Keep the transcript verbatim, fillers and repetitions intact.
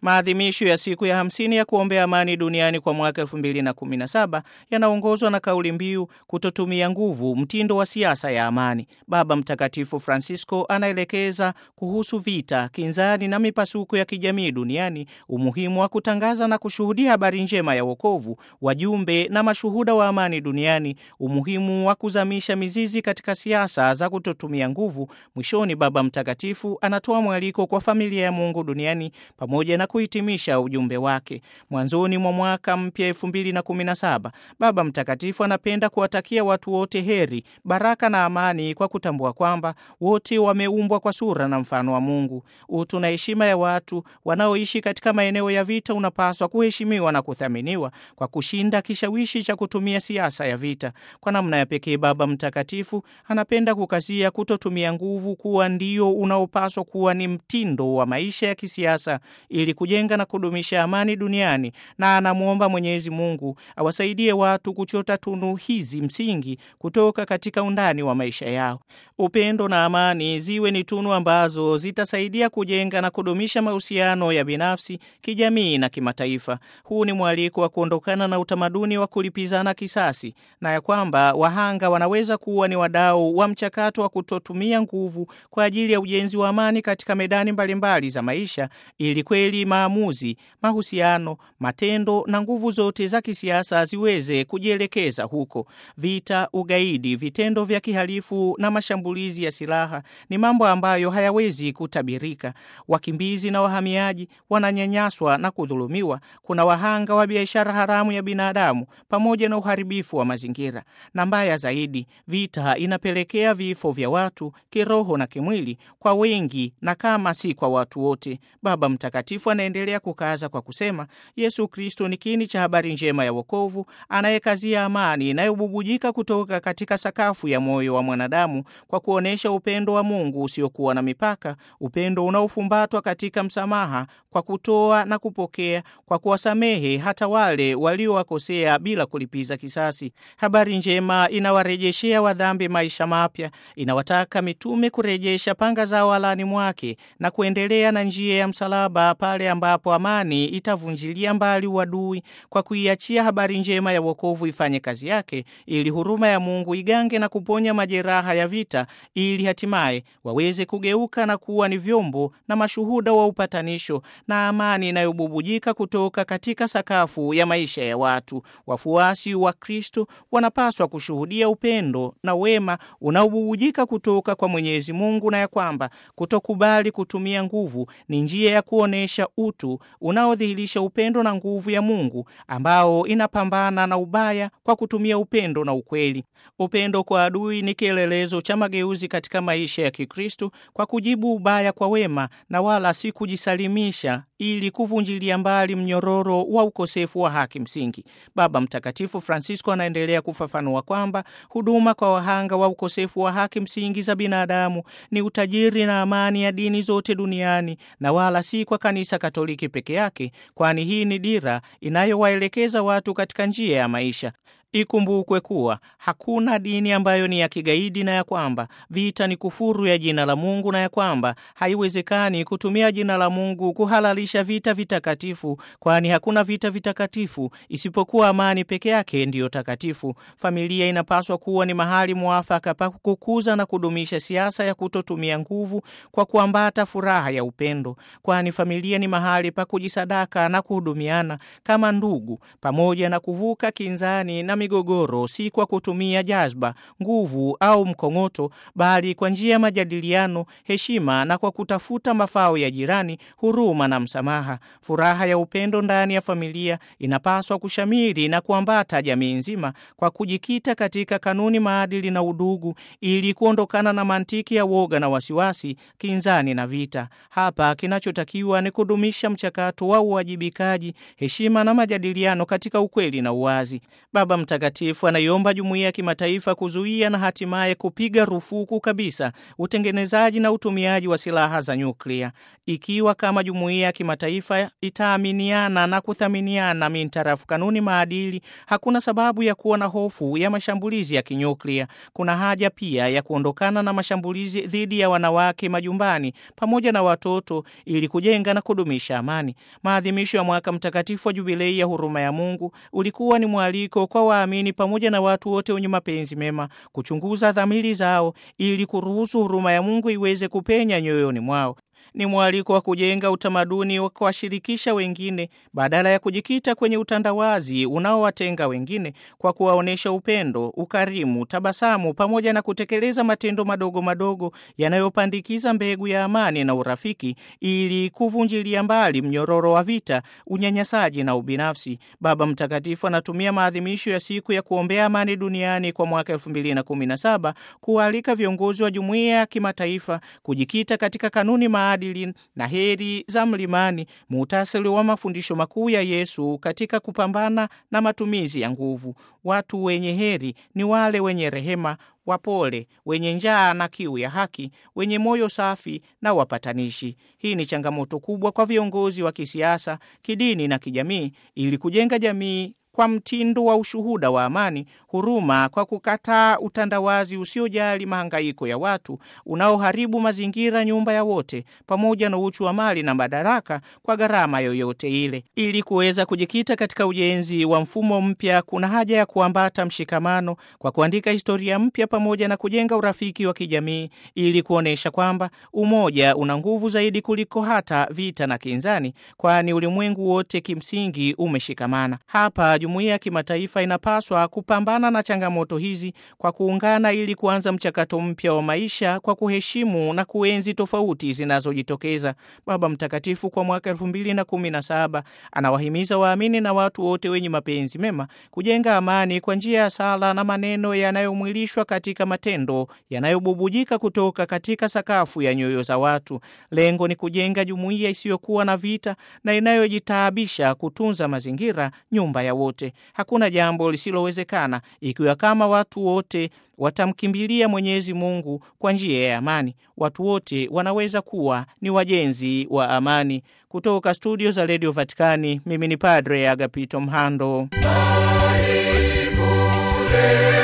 Maadhimisho ya siku ya hamsini ya kuombea amani duniani kwa mwaka elfu mbili na kumi na saba yanaongozwa na kauli mbiu kutotumia nguvu, mtindo wa siasa ya amani. Baba Mtakatifu Francisco anaelekeza kuhusu vita, kinzani na mipasuko ya kijamii duniani, umuhimu wa kutangaza na kushuhudia habari njema ya wokovu, wajumbe na mashuhuda wa amani duniani, umuhimu wa kuzamisha mizizi katika siasa za kutotumia nguvu. Mwishoni, Baba Mtakatifu anatoa mwaliko kwa familia ya Mungu duniani pamoja na kuhitimisha ujumbe wake. Mwanzoni mwa mwaka mpya elfu mbili na kumi na saba, Baba Mtakatifu anapenda kuwatakia watu wote heri, baraka na amani, kwa kutambua kwamba wote wameumbwa kwa sura na mfano wa Mungu. Utu na heshima ya watu wanaoishi katika maeneo ya vita unapaswa kuheshimiwa na kuthaminiwa kwa kushinda kishawishi cha kutumia siasa ya vita. Kwa namna ya pekee, Baba Mtakatifu anapenda kukazia kutotumia nguvu kuwa ndio unaopaswa kuwa ni mtindo wa maisha ya kisiasa ili kujenga na kudumisha amani duniani, na anamuomba Mwenyezi Mungu awasaidie watu kuchota tunu hizi msingi kutoka katika undani wa maisha yao. Upendo na amani ziwe ni tunu ambazo zitasaidia kujenga na kudumisha mahusiano ya binafsi, kijamii na kimataifa. Huu ni mwaliko wa kuondokana na utamaduni wa kulipizana kisasi, na ya kwamba wahanga wanaweza kuwa ni wadau wa mchakato wa kutotumia nguvu kwa ajili ya ujenzi wa amani katika medani mbalimbali za maisha, ili kweli maamuzi, mahusiano, matendo na nguvu zote za kisiasa ziweze kujielekeza huko. Vita, ugaidi, vitendo vya kihalifu na mashambulizi ya silaha ni mambo ambayo hayawezi kutabirika. Wakimbizi na wahamiaji wananyanyaswa na kudhulumiwa. Kuna wahanga wa biashara haramu ya binadamu pamoja na uharibifu wa mazingira. Na mbaya zaidi, vita inapelekea vifo vya watu kiroho na kimwili kwa wengi, na kama si kwa watu wote. Baba Mtakatifu anaendelea kukaza kwa kusema, Yesu Kristo ni kiini cha habari njema ya wokovu, anayekazia amani inayobubujika kutoka katika sakafu ya moyo wa mwanadamu kwa kuonesha upendo wa Mungu usiokuwa na mipaka, upendo unaofumbatwa katika msamaha, kwa kutoa na kupokea, kwa kuwasamehe hata wale waliowakosea bila kulipiza kisasi. Habari njema inawarejeshea wadhambi maisha mapya, inawataka mitume kurejesha panga zao alani mwake na kuendelea na njia ya msalaba pale ambapo amani itavunjilia mbali uadui, kwa kuiachia habari njema ya wokovu ifanye kazi yake, ili huruma ya Mungu igange na kuponya majeraha ya vita, ili hatimaye waweze kugeuka na kuwa ni vyombo na mashuhuda wa upatanisho na amani inayobubujika kutoka katika sakafu ya maisha ya watu. Wafuasi wa Kristo wanapaswa kushuhudia upendo na wema unaobubujika kutoka kwa Mwenyezi Mungu, na ya kwamba kutokubali kutumia nguvu ni njia ya kuonesha utu unaodhihirisha upendo na nguvu ya Mungu, ambao inapambana na ubaya kwa kutumia upendo na ukweli. Upendo kwa adui ni kielelezo cha mageuzi katika maisha ya Kikristo, kwa kujibu ubaya kwa wema na wala si kujisalimisha ili kuvunjilia mbali mnyororo wa ukosefu wa haki msingi. Baba Mtakatifu Francisco anaendelea kufafanua kwamba huduma kwa wahanga wa ukosefu wa haki msingi za binadamu ni utajiri na amani ya dini zote duniani, na wala si kwa Kanisa Katoliki peke yake, kwani hii ni dira inayowaelekeza watu katika njia ya maisha. Ikumbukwe kuwa hakuna dini ambayo ni ya kigaidi, na ya kwamba vita ni kufuru ya jina la Mungu, na ya kwamba haiwezekani kutumia jina la Mungu kuhalalisha vita vitakatifu, kwani hakuna vita vitakatifu isipokuwa amani peke yake ndiyo takatifu. Familia inapaswa kuwa ni mahali mwafaka pa kukuza na kudumisha siasa ya kutotumia nguvu kwa kuambata furaha ya upendo, kwani familia ni mahali pa kujisadaka na kuhudumiana kama ndugu, pamoja na kuvuka kinzani na migogoro, si kwa kutumia jazba, nguvu au mkongoto, bali kwa njia ya majadiliano, heshima, na kwa kutafuta mafao ya jirani, huruma na msamaha. Furaha ya upendo ndani ya familia inapaswa kushamiri na kuambata jamii nzima kwa kujikita katika kanuni, maadili na udugu, ili kuondokana na mantiki ya woga na wasiwasi, kinzani na vita. Hapa kinachotakiwa ni kudumisha mchakato wa uwajibikaji, heshima na majadiliano katika ukweli na uwazi. Baba Mtakatifu anaiomba jumuiya ya kimataifa kuzuia na hatimaye kupiga rufuku kabisa utengenezaji na utumiaji wa silaha za nyuklia. Ikiwa kama jumuiya ya kimataifa itaaminiana na kuthaminiana mintarafu kanuni maadili, hakuna sababu ya kuwa na hofu ya mashambulizi ya kinyuklia. Kuna haja pia ya kuondokana na mashambulizi dhidi ya wanawake majumbani pamoja na watoto ili kujenga na kudumisha amani. Maadhimisho ya mwaka mtakatifu wa jubilei ya huruma ya Mungu ulikuwa ni mwaliko kwa waamini pamoja na watu wote wenye mapenzi mema kuchunguza dhamiri zao ili kuruhusu huruma ya Mungu iweze kupenya nyoyoni mwao. Ni mwaliko wa kujenga utamaduni wa kuwashirikisha wengine badala ya kujikita kwenye utandawazi unaowatenga wengine, kwa kuwaonesha upendo, ukarimu, tabasamu pamoja na kutekeleza matendo madogo madogo yanayopandikiza mbegu ya amani na urafiki ili kuvunjilia mbali mnyororo wa vita, unyanyasaji na ubinafsi. Baba Mtakatifu anatumia maadhimisho ya siku ya kuombea amani duniani kwa mwaka elfu mbili na kumi na saba kualika viongozi wa jumuiya ya kimataifa kujikita katika kanuni maadili na heri za mlimani, muhtasari wa mafundisho makuu ya Yesu katika kupambana na matumizi ya nguvu. Watu wenye heri ni wale wenye rehema, wapole, wenye njaa na kiu ya haki, wenye moyo safi na wapatanishi. Hii ni changamoto kubwa kwa viongozi wa kisiasa, kidini na kijamii ili kujenga jamii kwa mtindo wa ushuhuda wa amani, huruma, kwa kukataa utandawazi usiojali mahangaiko ya watu unaoharibu mazingira, nyumba ya wote, pamoja na uchu wa mali na madaraka kwa gharama yoyote ile. Ili kuweza kujikita katika ujenzi wa mfumo mpya, kuna haja ya kuambata mshikamano kwa kuandika historia mpya pamoja na kujenga urafiki wa kijamii ili kuonesha kwamba umoja una nguvu zaidi kuliko hata vita na kinzani, kwani ulimwengu wote kimsingi umeshikamana. Hapa jumuiya ya kimataifa inapaswa kupambana na changamoto hizi kwa kuungana ili kuanza mchakato mpya wa maisha kwa kuheshimu na kuenzi tofauti zinazojitokeza. Baba Mtakatifu kwa mwaka elfu mbili na kumi na saba anawahimiza waamini na watu wote wenye mapenzi mema kujenga amani kwa njia ya sala na maneno yanayomwilishwa katika matendo yanayobubujika kutoka katika sakafu ya nyoyo za watu. Lengo ni kujenga jumuiya isiyokuwa na vita na inayojitaabisha kutunza mazingira, nyumba ya wote. Hakuna jambo lisilowezekana ikiwa kama watu wote watamkimbilia Mwenyezi Mungu kwa njia ya amani. Watu wote wanaweza kuwa ni wajenzi wa amani. Kutoka studio za Radio Vatikani, mimi ni Padre Agapito Mhando.